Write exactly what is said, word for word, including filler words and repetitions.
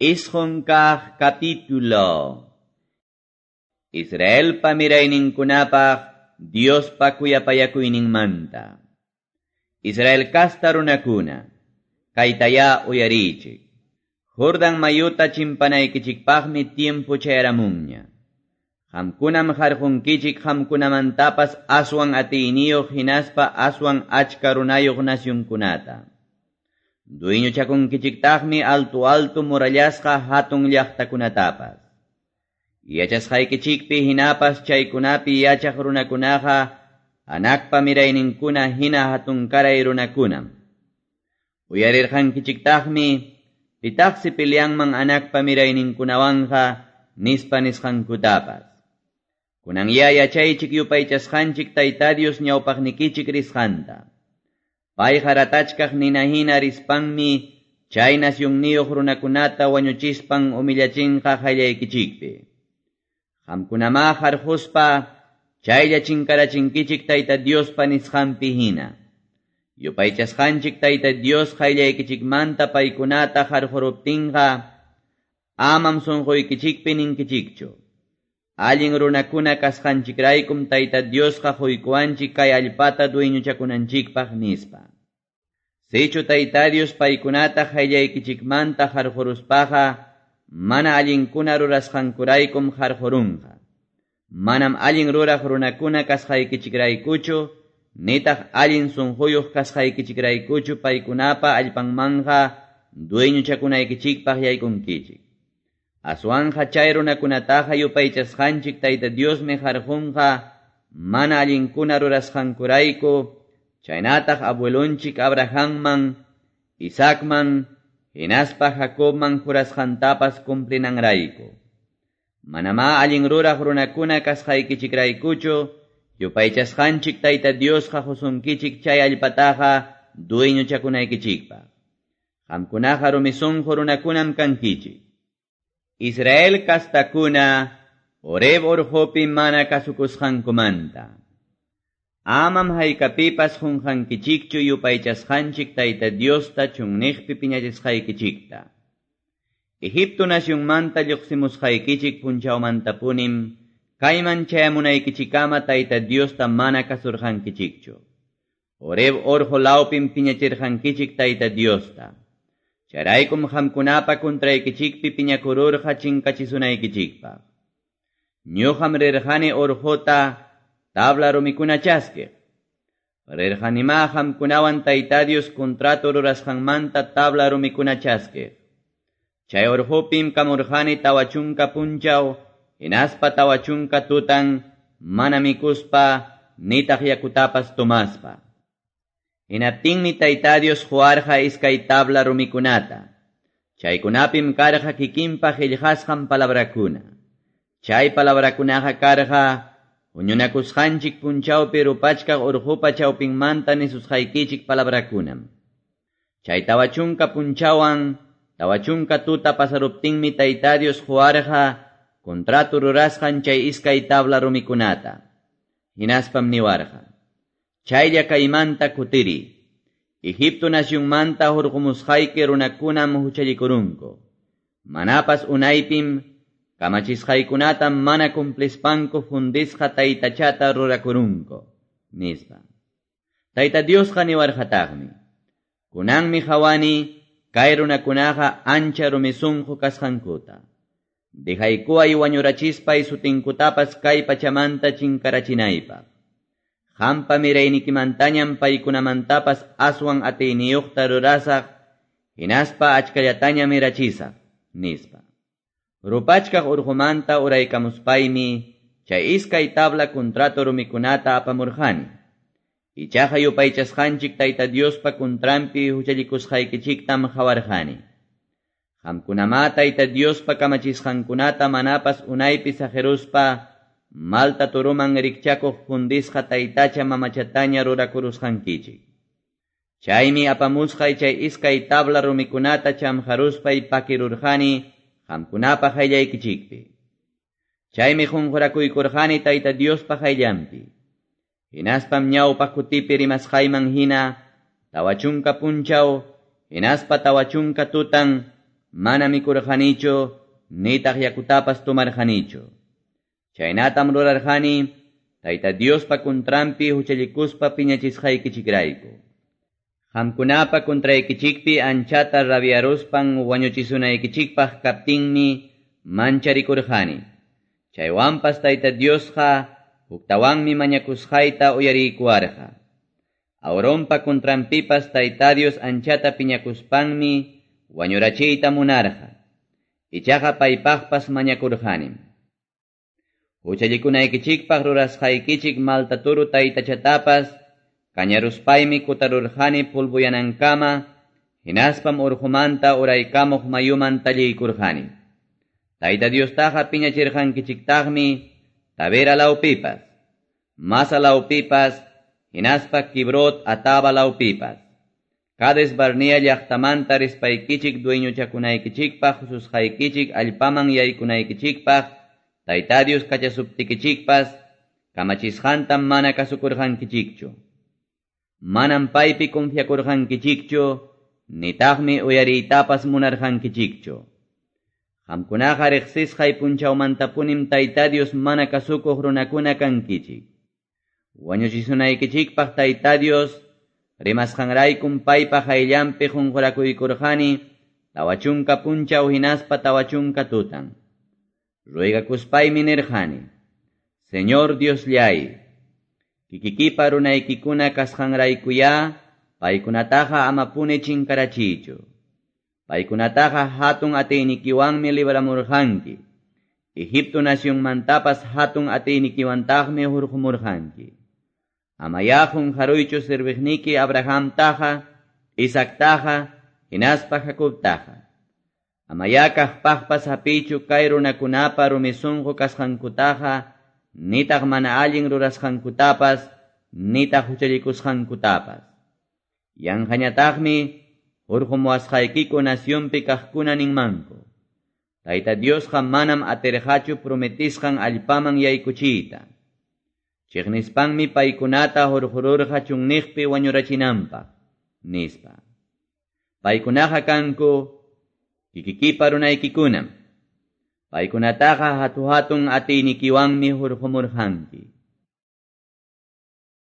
Isqonkaq capítulo. Israel pa mirayninkunapaq Dios pa kuyapayakuyninmanta. Israel kasta runakuna, kaytaya uyarichik. Jordan mayuta chimpanaykichikpaqmi tiempo chayaramunña. Hamkunam jarjunkichik hamkunamantapas aswan atiyniyuq hinaspa aswan achka runayuq nasyunkunata. Dueño chakunkichiktaqmi alto alto murallasqa hatun llaqtakunatapas. Yachasqaykichikpi hinapas chaykunapi yachaq runakunaqa anakpa mirayninkuna hina hatunkaray runakunam. Uyarirqankichiktaqmi pitaqsi pilianman anakpa mirayninkunawanqa nispa nisqankutapas. Kunan ya yachaychik yupaychasqanchik Tayta Dios ñawpaqnikichik risqanta. Pay haratachkaq ninahina rispanmi chay nasyunniyuq runakunata wañuchispan umillachinqa hayllaykichikpi. Hamkunama harjuspa chaylla chinkarachinkichik Tayta Diospa nisqanpi hina. Yupaychasqanchik Tayta Dios hayllaykichikmanta paykunata harjuruptinqa amam sunquykichikpi ninkichikchu. Allin runakuna kasqanchikraykum Tayta Diosqa huykuanchik kay allpata dueñuchakunanchikpaq nispa. Sichu Tayta Dios paykunata hayllaykichikmanta harjuruspaqa mana allinkuna rurasqankuraykum harjurunqa. Manam allin ruraq runakuna kasqaykichikraykuchu, nitaq allin sunquyuq kasqaykichikraykuchu paykunapa allpanmanqa dueñuchakunaykichikpaq yaykunkichik. Aswanja chay runakunataqa yupaychasqanchik Tayta Diosmi harjunqa mana allinkuna rurasqankurayku, chaynataq abuelunchik Abrahamman, Isaacman, hinaspa Jacobman jurasqantapas cumplinanrayku. Manama allin ruraq runakuna kasqaykichikraykuchu, yupaychasqanchik Tayta Diosqa husunkichik chay allpataqa dueñuchakunaykichikpaq. Qamkunaqa rumisunqu runakunam kankichik. Israel kastakuna Horeb urqupi mana kasukusqankumanta. Amam haykapipas junqankichikchu yupaychasqanchik Tayta Diosta chunniqpi piñachisqaykichikta. Egipto nasyunmanta lluqsimusqaykichik punchawmantapunim kayman chayamunaykichikama Tayta Diosta mana kasurqankichikchu. Horeb urqu lawpim piñachirqankichik Tayta Diosta. Charaykum hamkunapa kontraykichikpi piñakururqa chinkachisunaykichikpaq. Ñuqam rirqani urquta tabla rumikuna chaskiq. Rirqanima hamkunawan Tayta Dios kontratu rurasqanmanta tabla rumikuna chaskiq. Chay urqupim kamurqani tawachunka punchaw, hinaspa tawachunka tutan, mana mikuspa, nitaq yakutapas tumaspa. Hinaptinmi Tayta Dios juarqa iskay tabla rumikunata. Chaykunapim karqa kikinpa qillqasqan palabrakuna. Chay palabrakunaqa karqa huñunakusqanchik punchawpi rupachkaq urqupa chawpinmanta nisusqaykichik palabrakunam. Chay tawachunka punchawan, tawachunka tuta pasaruptinmi Tayta Dios juarqa kontratu rurasqan chay iskay tabla rumikunata. Hinaspam niwarqa. Chaylla kaymanta kutiri. Egipto nasyunmanta hurqumusqayki runakunam huchallikurunku. Manapas unaypim kamachisqaykunatam mana cumplispanku fundisqa taytachata rurakurunku. Nispa. Tayta Diosqa niwarqataqmi. Kunanmi hawani kay runakunaqa ancha rumisunqu kasqankuta. Dejaykuay wañurachispay sutinkutapas kay pachamanta chinkarachinaypaq. Hampa miraynikimantañam paykunamantapas aswan atiyniyuqta rurasaq, hinaspa achkallataña mirachisaq, nispa. Rupachkaq urqumanta uraykamuspaymi, chay iskay tabla kontratu rumikunata apamurqani. Ichaqa yupaychasqanchik Tayta Diospa kontrampi huchallikusqaykichiktam hawarqani. Hamkunama Tayta Diospa kamachisqankunata manapas unaypi sajeruspa, malta turuman rikchakuq fundisqa taytacha mamachataña rurakurusqankichik. Chaymi apamusqay chay iskay tabla rumikunata chamharuspay pakirurqani hamkunapa hayllaykichikpi. Chaymi junqurakuykurqani Tayta Diospa hayllampi. Hinaspam ñawpaq kutipi rimasqayman hina tawachunka punchaw, hinaspa tawachunka tutan, mana mikurqanichu, nitaq yakutapas tumarqanichu. Chaynatam rurarqani, Tayta Diospa kuntrampi huchallikuspa piñachisqaykichikrayku. Qamkunapa kontraykichikpi anchata rabiaruspan wañuchisunaykichikpaq kaptinmi mancharikurqani. Chaywanpas Tayta Diosqa huktawanmi mañakusqayta uyariykuwarqa. Auronpa kontrampipas Tayta Dios anchata piñakuspanmi wañurachiyta munarqa. Ichaqa paypaqpas mañakurqanim. Huchallikunaykichikpaq rurasqaykichik maltaturu taytachatapas kañaruspaymi kutarurqani pulbuyanankama, hinaspam urqumanta uraykamuq mayuman taliykurqani. Tayta Diostaqa piñachirqankichiktaqmi Tavera lawpipas, Masa lawpipas, hinaspa Kibrot Ataba lawpipas. Kades Barnea llaqtamanta rispaykichik dueñuchakunaykichikpaq hususqaykichik allpaman yaykunaykichikpaq Tayta Dios kachasuptikichikpas kamachisqantam mana kasukurqankichikchu. Manam paypi confiakurqankichikchu, nitaqmi uyariytapas munarqankichikchu. Qamkunaqa riqsisqay punchawmantapunim Tayta Dios mana kasukuq runakuna kankichik. Wañuchisunaykichikpaq Tayta Dios rimasqanraykum paypa hayllampi qunqurakuykurqani tawachunka punchaw hinaspa tawachunka tutan. Ruegakuspaymi nirqani, Señor Dios llay, kikikipa runaykikuna kasqanraykuya, paykunataqa amapuni chinkarachiychu. Paykunataqa hatun atiynikiwanmi libramurqanki. Egipto nacionmantapas hatun atiynikiwantaqmi hurqumurqanki. Amayaqun haruychu sirviqniki Abrahamtaqa, Isaactaqa, hinaspa Jacobtaqa. Amayakaq paqpas hapichu kay runakunapa rumisunqu kasqankutaqa, nitaq mana allin rurasqankutapas, nitaq huchallikusqankutapas. Yanqañataqmi hurqumuwasqaykiku nacionpi kaqkuna ninmanku. Tayta Diosqa manam atirqachu prometisqan allpaman yaykuchiyta. Chiqnispanmi paykunata hurqururqa chunniqpi wañurachinanpaq, nispa. Paykunaqa kanku kikikipa runaykikunam. Paykunataqa hatu hatun atiynikiwanmi hurqumurqanki.